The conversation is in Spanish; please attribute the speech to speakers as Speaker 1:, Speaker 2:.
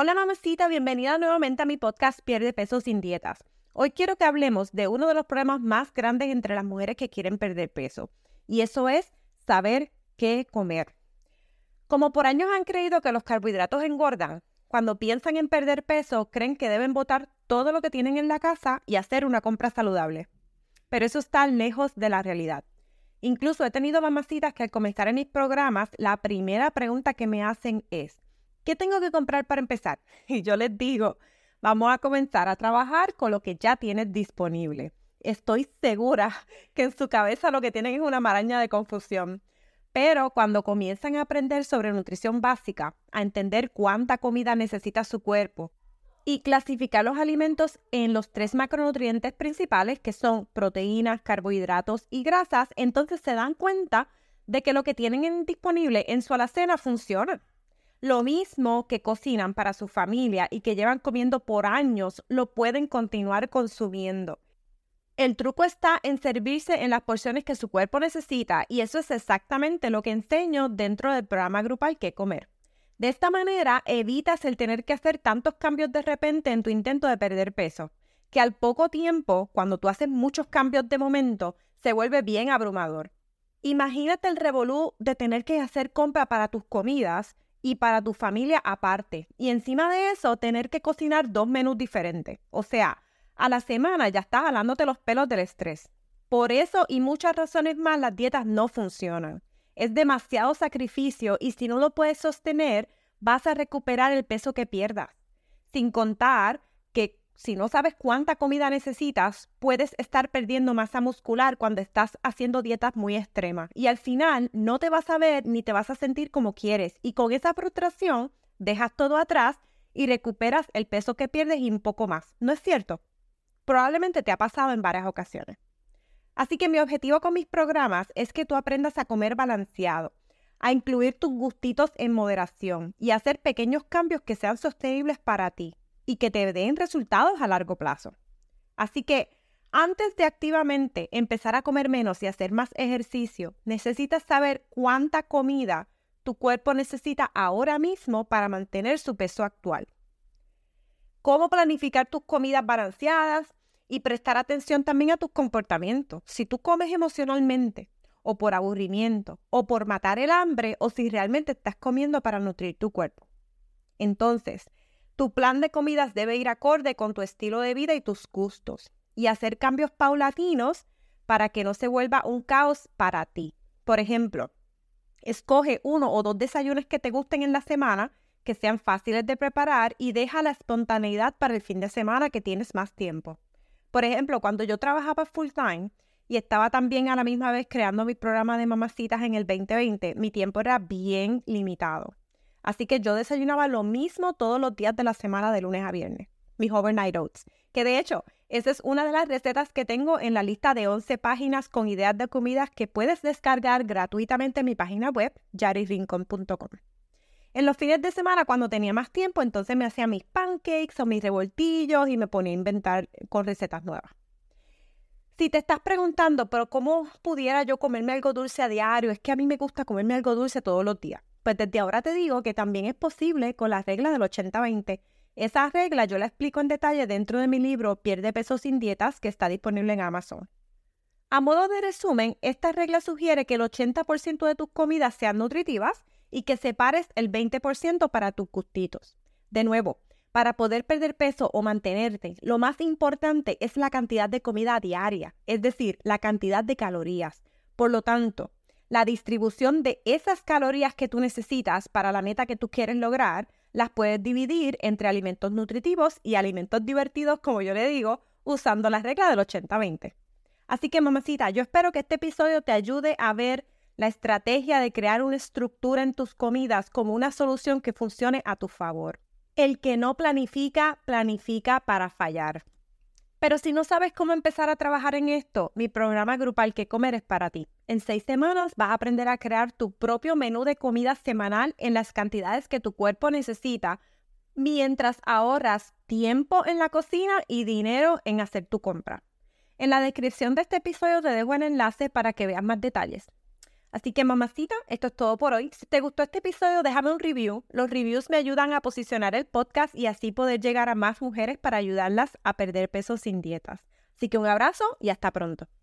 Speaker 1: Hola mamacita, bienvenida nuevamente a mi podcast Pierde Peso sin Dietas. Hoy quiero que hablemos de uno de los problemas más grandes entre las mujeres que quieren perder peso, y eso es saber qué comer. Como por años han creído que los carbohidratos engordan, cuando piensan en perder peso creen que deben botar todo lo que tienen en la casa y hacer una compra saludable. Pero eso está lejos de la realidad. Incluso he tenido mamacitas que al comenzar en mis programas, la primera pregunta que me hacen es: ¿qué tengo que comprar para empezar? Y yo les digo, vamos a comenzar a trabajar con lo que ya tienes disponible. Estoy segura que en su cabeza lo que tienen es una maraña de confusión. Pero cuando comienzan a aprender sobre nutrición básica, a entender cuánta comida necesita su cuerpo y clasificar los alimentos en los 3 macronutrientes principales, que son proteínas, carbohidratos y grasas, entonces se dan cuenta de que lo que tienen disponible en su alacena funciona. Lo mismo que cocinan para su familia y que llevan comiendo por años, lo pueden continuar consumiendo. El truco está en servirse en las porciones que su cuerpo necesita, y eso es exactamente lo que enseño dentro del programa grupal ¿Qué comer? De esta manera evitas el tener que hacer tantos cambios de repente en tu intento de perder peso, que al poco tiempo, cuando tú haces muchos cambios de momento, se vuelve bien abrumador. Imagínate el revolú de tener que hacer compra para tus comidas y para tu familia aparte, y encima de eso tener que cocinar 2 menús diferentes. O sea, a la semana ya estás jalándote los pelos del estrés. Por eso y muchas razones más las dietas no funcionan. Es demasiado sacrificio y si no lo puedes sostener, vas a recuperar el peso que pierdas. Sin contar que si no sabes cuánta comida necesitas, puedes estar perdiendo masa muscular cuando estás haciendo dietas muy extremas. Y al final no te vas a ver ni te vas a sentir como quieres. Y con esa frustración dejas todo atrás y recuperas el peso que pierdes y un poco más. ¿No es cierto? Probablemente te ha pasado en varias ocasiones. Así que mi objetivo con mis programas es que tú aprendas a comer balanceado, a incluir tus gustitos en moderación y a hacer pequeños cambios que sean sostenibles para ti y que te den resultados a largo plazo. Así que antes de activamente empezar a comer menos y hacer más ejercicio, necesitas saber cuánta comida tu cuerpo necesita ahora mismo para mantener su peso actual. Cómo planificar tus comidas balanceadas y prestar atención también a tus comportamientos. Si tú comes emocionalmente o por aburrimiento o por matar el hambre o si realmente estás comiendo para nutrir tu cuerpo. Entonces, tu plan de comidas debe ir acorde con tu estilo de vida y tus gustos y hacer cambios paulatinos para que no se vuelva un caos para ti. Por ejemplo, escoge 1 o 2 desayunos que te gusten en la semana, que sean fáciles de preparar y deja la espontaneidad para el fin de semana que tienes más tiempo. Por ejemplo, cuando yo trabajaba full time y estaba también a la misma vez creando mi programa de mamacitas en el 2020, mi tiempo era bien limitado. Así que yo desayunaba lo mismo todos los días de la semana de lunes a viernes, mis overnight oats, que de hecho esa es una de las recetas que tengo en la lista de 11 páginas con ideas de comidas que puedes descargar gratuitamente en mi página web, yaririncon.com. En los fines de semana, cuando tenía más tiempo, entonces me hacía mis pancakes o mis revoltillos y me ponía a inventar con recetas nuevas. Si te estás preguntando, pero ¿cómo pudiera yo comerme algo dulce a diario? Es que a mí me gusta comerme algo dulce todos los días. Pues desde ahora te digo que también es posible con la regla del 80-20. Esa regla yo la explico en detalle dentro de mi libro Pierde Peso sin Dietas, que está disponible en Amazon. A modo de resumen, esta regla sugiere que el 80% de tus comidas sean nutritivas y que separes el 20% para tus gustitos. De nuevo, para poder perder peso o mantenerte, lo más importante es la cantidad de comida diaria, es decir, la cantidad de calorías. Por lo tanto, la distribución de esas calorías que tú necesitas para la meta que tú quieres lograr, las puedes dividir entre alimentos nutritivos y alimentos divertidos, como yo le digo, usando la regla del 80-20. Así que, mamacita, yo espero que este episodio te ayude a ver la estrategia de crear una estructura en tus comidas como una solución que funcione a tu favor. El que no planifica, planifica para fallar. Pero si no sabes cómo empezar a trabajar en esto, mi programa grupal ¿Qué comer? Es para ti. En 6 semanas vas a aprender a crear tu propio menú de comida semanal en las cantidades que tu cuerpo necesita, mientras ahorras tiempo en la cocina y dinero en hacer tu compra. En la descripción de este episodio te dejo el enlace para que veas más detalles. Así que mamacita, esto es todo por hoy. Si te gustó este episodio, déjame un review. Los reviews me ayudan a posicionar el podcast y así poder llegar a más mujeres para ayudarlas a perder peso sin dietas. Así que un abrazo y hasta pronto.